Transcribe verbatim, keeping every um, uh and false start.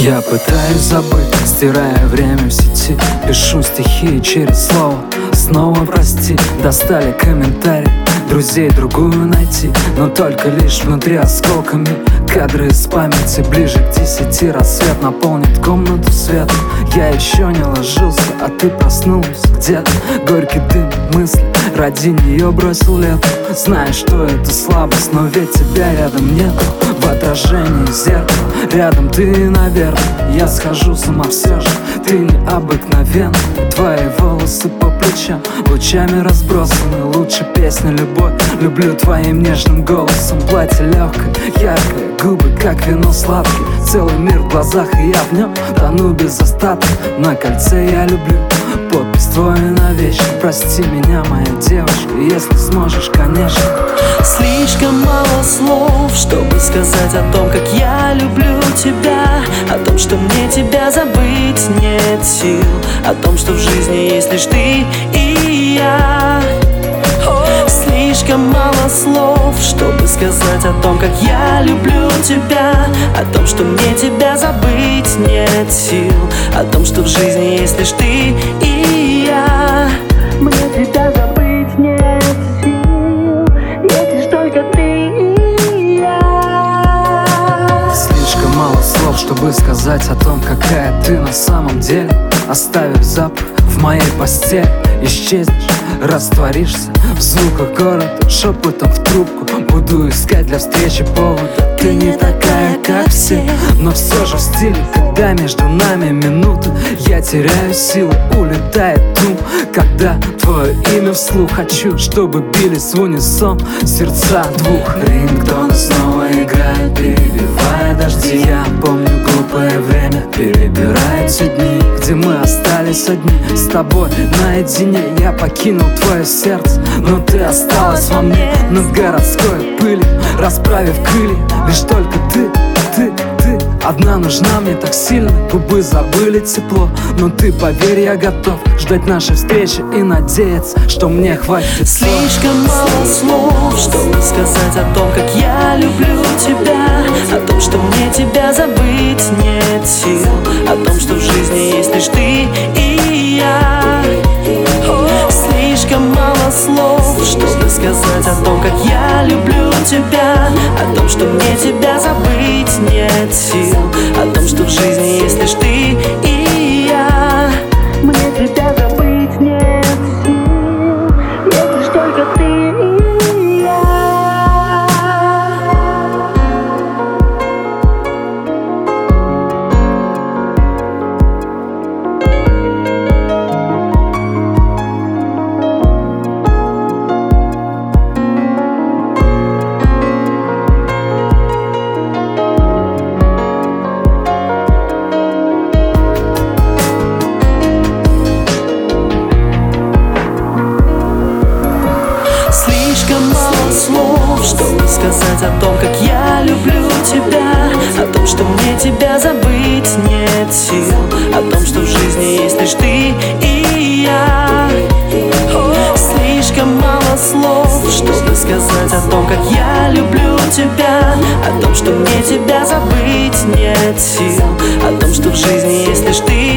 Я пытаюсь забыть, стирая время в сети. Пишу стихи через слово, снова прости. Достали комментарии, друзей другую найти, но только лишь внутри осколками. Кадры из памяти, ближе к десяти рассвет наполнит комнату светом. Я еще не ложился, а ты проснулась где-то. Горький дым мысли, ради нее бросил лето. Знаешь, что это слабость, но ведь тебя рядом нет. В отражении зеркала, рядом ты, наверное. Я схожу с ума все же, ты необыкновенна. Твои волосы по плечам лучами разбросаны. Лучше песня «Любовь», люблю твоим нежным голосом. Платье легкое, яркое, губы как вино сладкие. Целый мир в глазах, и я в нем тону без остатка. На кольце я люблю, подпись твою навечно. Прости меня, моя девочка, если сможешь, конечно. Слишком мало слов, чтобы сказать о том, как я люблю тебя. О том, что мне тебя забыть нет сил. О том, что в жизни есть лишь ты и я. Слишком мало слов, чтобы сказать о том, как я люблю тебя. О том, что мне тебя забыть нет сил. О том, что в жизни есть лишь ты и я. Мне тебя забыть нет сил. Есть лишь только ты и я. Слишком мало слов, чтобы сказать о том, какая ты на самом деле. Оставив запах в моей постели, исчезнешь, растворишься в звуках города. Шепотом в трубку буду искать для встречи повода. Ты не такая, как все, но все же в стиле. Когда между нами минуты, я теряю силы, улетает ум. Когда твое имя вслух, хочу, чтобы бились в унисон сердца двух. Рингтоны снова играют, перебивая дожди. Я помню глупое время, перебирает все дни, где мы остались одни с тобой наедине. Я покинул твое сердце, но ты осталась во мне. Над городской пылью, расправив крылья, лишь только ты, ты, ты одна нужна мне так сильно. Губы забыли тепло, но ты, поверь, я готов ждать нашей встречи и надеяться, что мне хватит слов. Слишком мало слов, чтобы сказать о том, как я люблю тебя. О том, что мне тебя забыть нет сил. О том, что в жизни есть лишь ты и я. Слишком мало слов, чтобы сказать о том, как я люблю тебя. О том, что мне тебя забыть нет сил. О том, что в жизни есть лишь ты и я. Мне тебя забыть нет сил. Есть лишь только ты и я. Слишком мало слов, чтобы сказать о том, как я люблю тебя. О том, что мне тебя забыть нет сил. О том, что в жизни есть лишь ты и я. Слишком мало слов, чтобы сказать о том, как я люблю тебя. О том, что мне тебя забыть нет сил. О том, что в жизни есть лишь ты